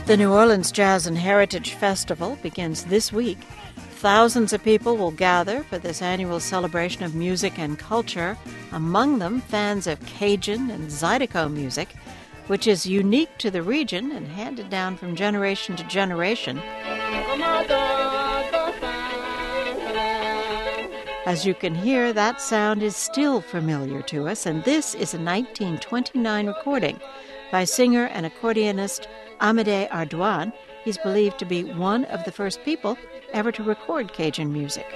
The New Orleans Jazz and Heritage Festival begins this week. Thousands of people will gather for this annual celebration of music and culture, among them fans of Cajun and Zydeco music, which is unique to the region and handed down from generation to generation. As you can hear, that sound is still familiar to us, and this is a 1929 recording by singer and accordionist Amédée Ardoin. He's believed to be one of the first people ever to record Cajun music.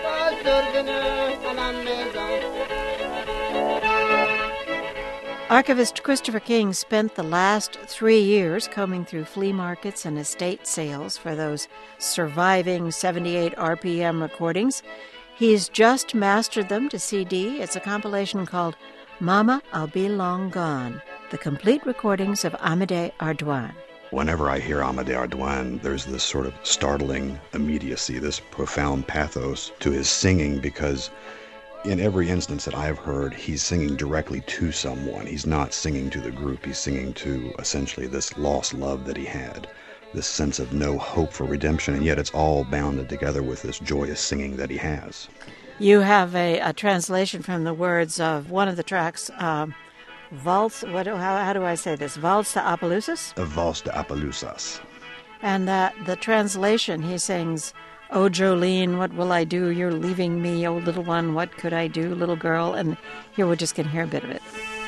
Archivist Christopher King spent the last 3 years combing through flea markets and estate sales for those surviving 78 RPM recordings. He's just mastered them to CD. It's a compilation called Mama, I'll Be Long Gone, the complete recordings of Amédée Ardoin. Whenever I hear Amédée Ardoin, there's this sort of startling immediacy, this profound pathos to his singing, because in every instance that I've heard, he's singing directly to someone. He's not singing to the group. He's singing to essentially this lost love that he had, this sense of no hope for redemption, and yet it's all bounded together with this joyous singing that he has. You have a translation from the words of one of the tracks, Valse, how do I say this? Valse de Appaloosas? A Valse de Appaloosas. And the translation, he sings, "Oh, Jolene, what will I do? You're leaving me. Oh, little one, what could I do, little girl?" And here we're just going to hear a bit of it.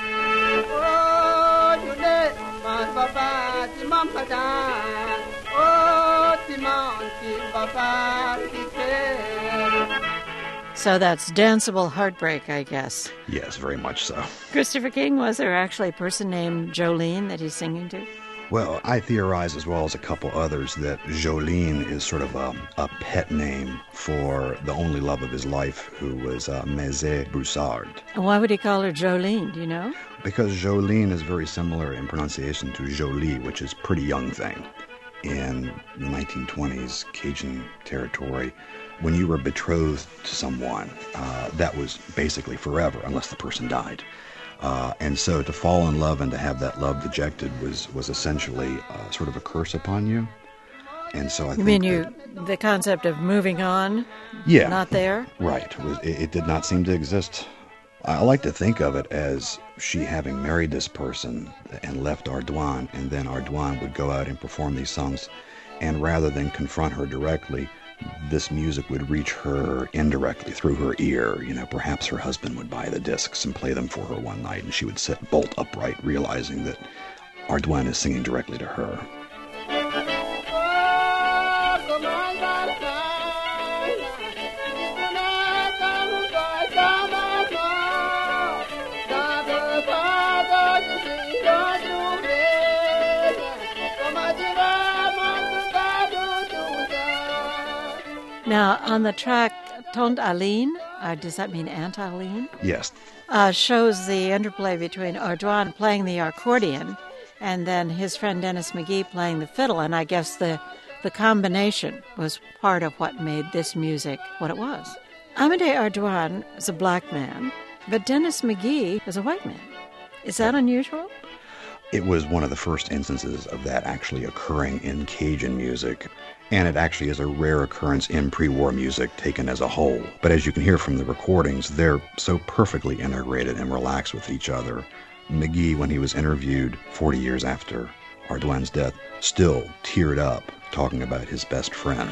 So that's danceable heartbreak, I guess. Yes, very much so. Christopher King, was there actually a person named Jolene that he's singing to? Well, I theorize, as well as a couple others, that Jolene is sort of a pet name for the only love of his life, who was Mézé Broussard. And why would he call her Jolene, do you know? Because Jolene is very similar in pronunciation to Jolie, which is pretty young thing. In the 1920s, Cajun territory, when you were betrothed to someone, that was basically forever, unless the person died. And so to fall in love and to have that love dejected was essentially sort of a curse upon you. And so I think the concept of moving on? Yeah. Not there? Right. It did not seem to exist. I like to think of it as she having married this person and left Ardoin, and then Ardoin would go out and perform these songs, and rather than confront her directly, this music would reach her indirectly through her ear. Perhaps her husband would buy the discs and play them for her one night, and she would sit bolt upright, realizing that Ardoin is singing directly to her. Now, on the track Tante Aline, does that mean Aunt Aline? Yes. Shows the interplay between Ardoin playing the accordion and then his friend Dennis McGee playing the fiddle. And I guess the combination was part of what made this music what it was. Amédée Ardoin is a black man, but Dennis McGee is a white man. Is that unusual? It was one of the first instances of that actually occurring in Cajun music, and it actually is a rare occurrence in pre-war music taken as a whole. But as you can hear from the recordings, they're so perfectly integrated and relaxed with each other. McGee, when he was interviewed 40 years after Ardoin's death, still teared up talking about his best friend.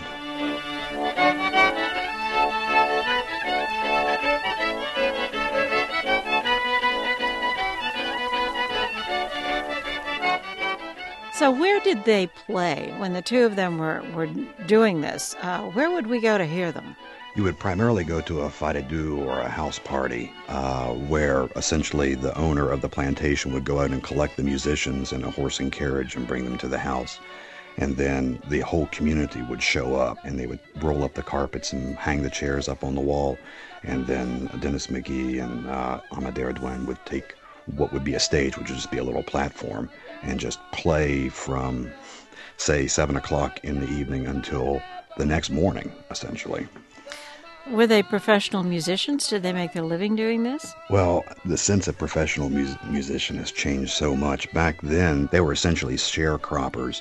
So where did they play when the two of them were doing this? Where would we go to hear them? You would primarily go to a fête de deux or a house party where essentially the owner of the plantation would go out and collect the musicians in a horse and carriage and bring them to the house. And then the whole community would show up, and they would roll up the carpets and hang the chairs up on the wall. And then Dennis McGee and Amédée Ardoin would take what would be a stage, which would just be a little platform, and just play from, say, 7 o'clock in the evening until the next morning, essentially. Were they professional musicians? Did they make their living doing this? Well, the sense of professional musician has changed so much. Back then, they were essentially sharecroppers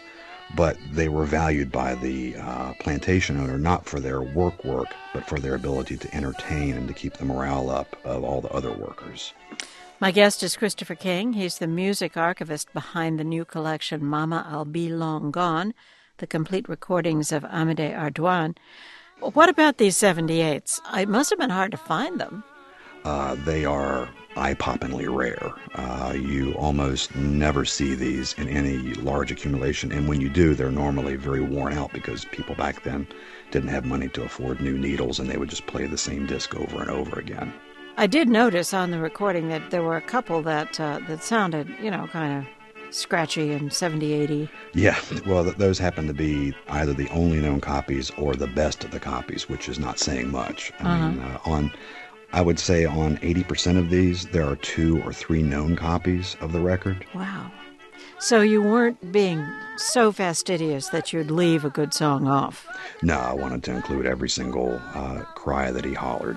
but they were valued by the plantation owner not for their work, but for their ability to entertain and to keep the morale up of all the other workers. My guest is Christopher King. He's the music archivist behind the new collection Mama, I'll Be Long Gone, the complete recordings of Amédée Ardoin. What about these 78s? It must have been hard to find them. They are eye-poppingly rare. You almost never see these in any large accumulation, and when you do, they're normally very worn out because people back then didn't have money to afford new needles, and they would just play the same disc over and over again. I did notice on the recording that there were a couple that sounded, kind of scratchy and 70, 80. Yeah, well, those happen to be either the only known copies or the best of the copies, which is not saying much. I would say on 80% of these, there are 2 or 3 known copies of the record. Wow. So you weren't being so fastidious that you'd leave a good song off? No, I wanted to include every single cry that he hollered.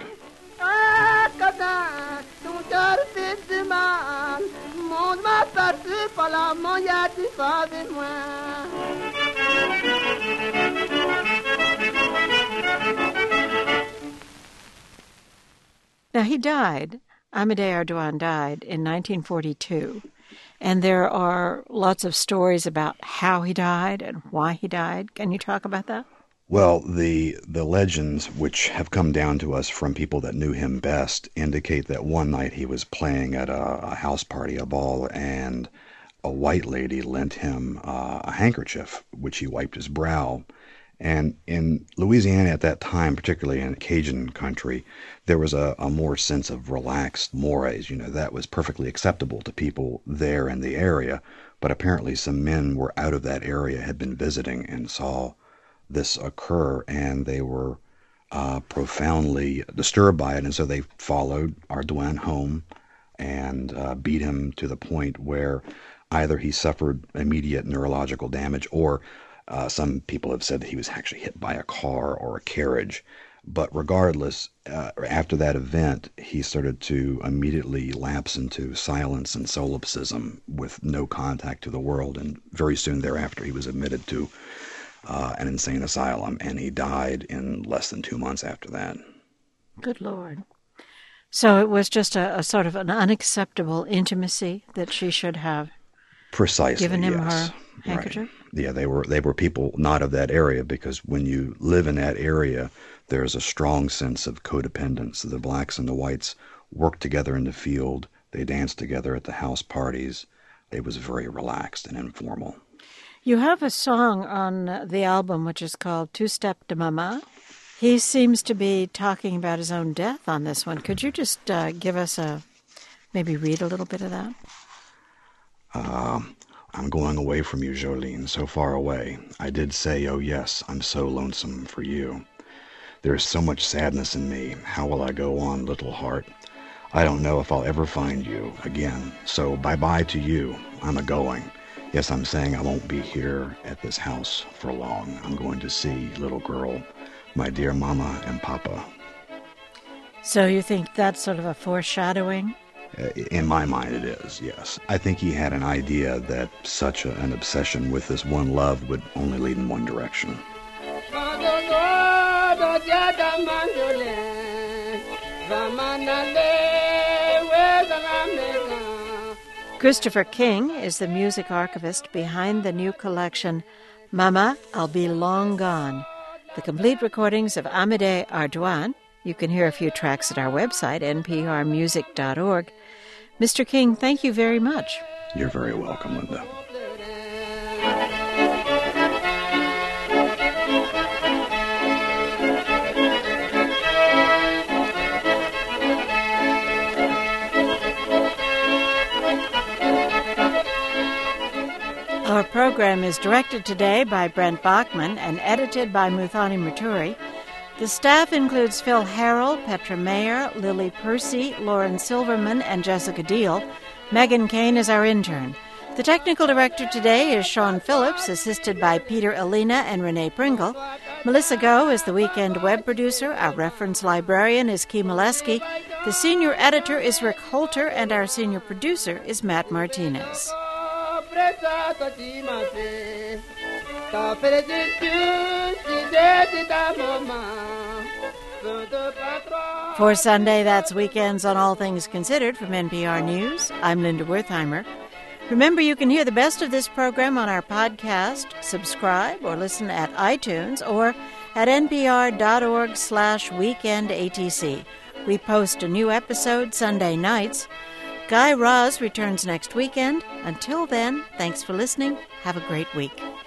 Now, he died, Amédée Ardoin died in 1942, and there are lots of stories about how he died and why he died. Can you talk about that? Well, the legends, which have come down to us from people that knew him best, indicate that one night he was playing at a house party, a ball, and a white lady lent him a handkerchief, which he wiped his brow. And in Louisiana at that time, particularly in Cajun country, there was a more sense of relaxed mores. That was perfectly acceptable to people there in the area. But apparently some men were out of that area, had been visiting, and saw this occur, and they were profoundly disturbed by it. And so they followed Ardoin home and beat him to the point where either he suffered immediate neurological damage or some people have said that he was actually hit by a car or a carriage. But regardless, after that event, he started to immediately lapse into silence and solipsism with no contact to the world. And very soon thereafter, he was admitted to an insane asylum, and he died in less than 2 months after that. Good Lord. So it was just a sort of an unacceptable intimacy that she should have given him her handkerchief? Right. Yeah, they were people not of that area, because when you live in that area, there's a strong sense of codependence. The blacks and the whites worked together in the field. They danced together at the house parties. It was very relaxed and informal. You have a song on the album which is called Two Step de Mama. He seems to be talking about his own death on this one. Could you just give us maybe read a little bit of that? I'm going away from you, Jolene, so far away. I did say, oh yes, I'm so lonesome for you. There is so much sadness in me. How will I go on, little heart? I don't know if I'll ever find you again. So bye-bye to you. I'm a-going. Yes, I'm saying I won't be here at this house for long. I'm going to see, little girl, my dear mama and papa. So you think that's sort of a foreshadowing? In my mind, it is, yes. I think he had an idea that such an obsession with this one love would only lead in one direction. Christopher King is the music archivist behind the new collection Mama, I'll Be Long Gone, the complete recordings of Amédée Ardoin. You can hear a few tracks at our website, nprmusic.org. Mr. King, thank you very much. You're very welcome, Linda. Our program is directed today by Brent Bachman and edited by Muthoni Muturi. The staff includes Phil Harrell, Petra Mayer, Lily Percy, Lauren Silverman, and Jessica Deal. Megan Kane is our intern. The technical director today is Sean Phillips, assisted by Peter Alina and Renee Pringle. Melissa Goh is the weekend web producer. Our reference librarian is Key Molesky. The senior editor is Rick Holter, and our senior producer is Matt Martinez. For Sunday, that's Weekends on All Things Considered from NPR News. I'm Linda Wertheimer. Remember, you can hear the best of this program on our podcast, subscribe, or listen at iTunes or at npr.org/weekendatc. We post a new episode Sunday nights. Guy Raz returns next weekend. Until then, thanks for listening. Have a great week.